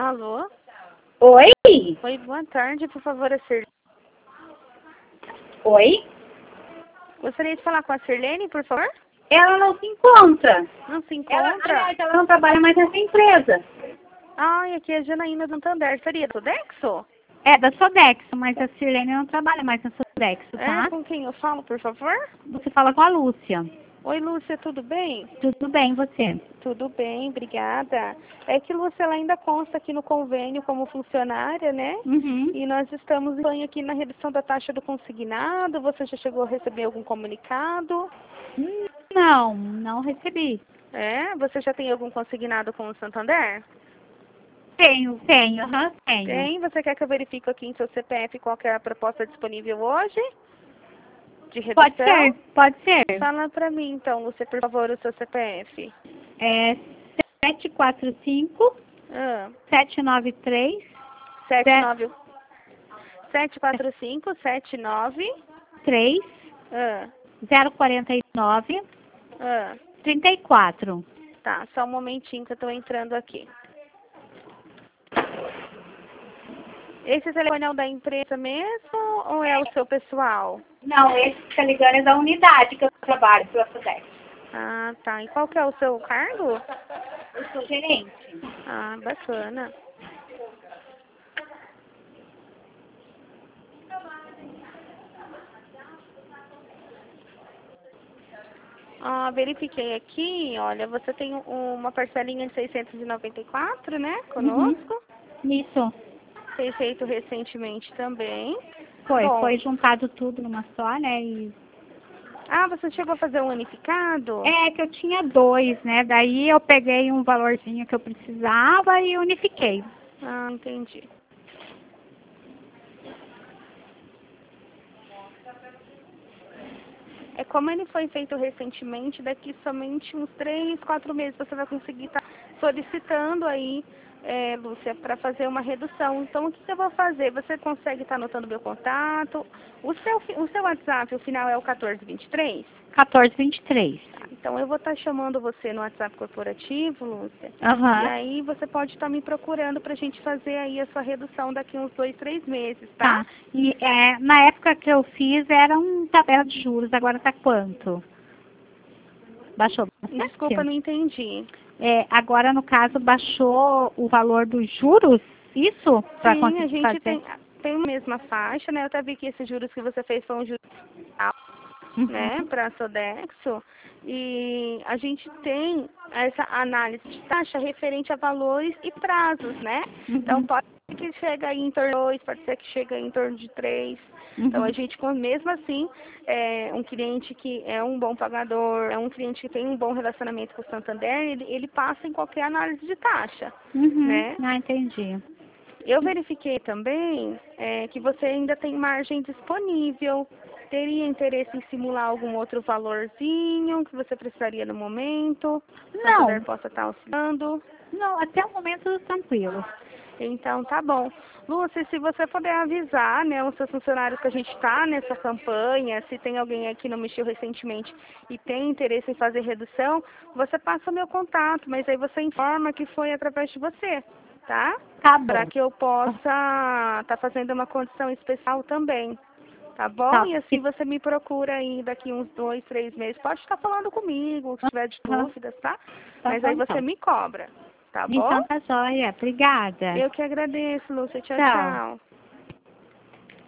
Alô? Oi? Oi, boa tarde, por favor, a Sirlene. Oi? Gostaria de falar com a Sirlene, por favor? Ela não se encontra. Não se encontra? Ela não trabalha mais nessa empresa. Ai, aqui é a Janaína do Santander. Seria do Sodexo? É da Sodexo, mas a Sirlene não trabalha mais na Sodexo, tá? É, com quem eu falo, por favor? Você fala com a Lúcia. Oi, Lúcia, tudo bem? Tudo bem, você? Tudo bem, obrigada. É que, Lúcia, ela ainda consta aqui no convênio como funcionária, né? Uhum. E nós estamos em banho aqui na redução da taxa do consignado. Você já chegou a receber algum comunicado? Não, não recebi. É? Você já tem algum consignado com o Santander? Tenho, tenho. Tem. Você quer que eu verifique aqui em seu CPF qual que é a proposta disponível hoje? De redução? Pode ser. Fala pra mim, então, Lúcia, por favor, o seu CPF. É 745 Ah, 793 79... 745 79... 3 Ah, 049 ah. 34. Tá, só um momentinho que eu tô entrando aqui. Esse telefone é o da empresa mesmo ou é o seu pessoal? Não, esse que tá ligando é da unidade que eu trabalho pela Sodexo. Ah, tá. E qual que é o seu cargo? Eu sou gerente. Ah, bacana. Ah, verifiquei aqui, olha, você tem uma parcelinha de 694, né, conosco. Isso. Foi feito recentemente também. Foi, Bom, foi juntado tudo numa só, né? ah, você chegou a fazer um unificado? É que eu tinha dois, né? Daí eu peguei um valorzinho que eu precisava e unifiquei. Ah, entendi. É como ele foi feito recentemente, daqui somente uns 3, 4 meses você vai conseguir estar solicitando aí, Lúcia, para fazer uma redução. Então, o que eu vou fazer? Você consegue estar anotando meu contato? O seu WhatsApp, o final é o 1423? 1423. Tá, então, eu vou estar chamando você no WhatsApp corporativo, Lúcia. E Aham. aí, você pode estar me procurando para a gente fazer aí a sua redução daqui uns 2, 3 meses, tá? Tá. E na época que eu fiz era um tabela de juros, agora tá quanto? Baixou bastante? Desculpa, não entendi. Agora, no caso, baixou o valor dos juros? Isso? Para Sim, a conseguir gente fazer? tem a mesma faixa, né? Eu até vi que esses juros que você fez foram juros altos, né, para a Sodexo. E a gente tem essa análise de taxa referente a valores e prazos, né? Então, pode ser que chegue aí em torno de 2, pode ser que chegue aí em torno de 3. Então, a gente, mesmo assim, um cliente que é um bom pagador, é um cliente que tem um bom relacionamento com o Santander, ele passa em qualquer análise de taxa, né? Ah, entendi. Eu verifiquei também que você ainda tem margem disponível. Teria interesse em simular algum outro valorzinho que você precisaria no momento? O Santander Não, possa estar auxiliando? não, até o momento tranquilo. Então, tá bom. Lúcia, se você puder avisar, né, os seus funcionários que a gente está nessa campanha, se tem alguém aqui que não mexeu recentemente e tem interesse em fazer redução, você passa o meu contato, mas aí você informa que foi através de você, tá? Tá bom. Para que eu possa estar fazendo uma condição especial também, tá bom? Tá. E assim você me procura aí daqui uns 2, 3 meses. Pode estar falando comigo, se tiver de dúvidas, tá? Tá Mas bom, aí você então. me cobra, tá bom? Então tá jóia. Obrigada. Eu que agradeço, Lúcia. Tchau, Tchau. tchau.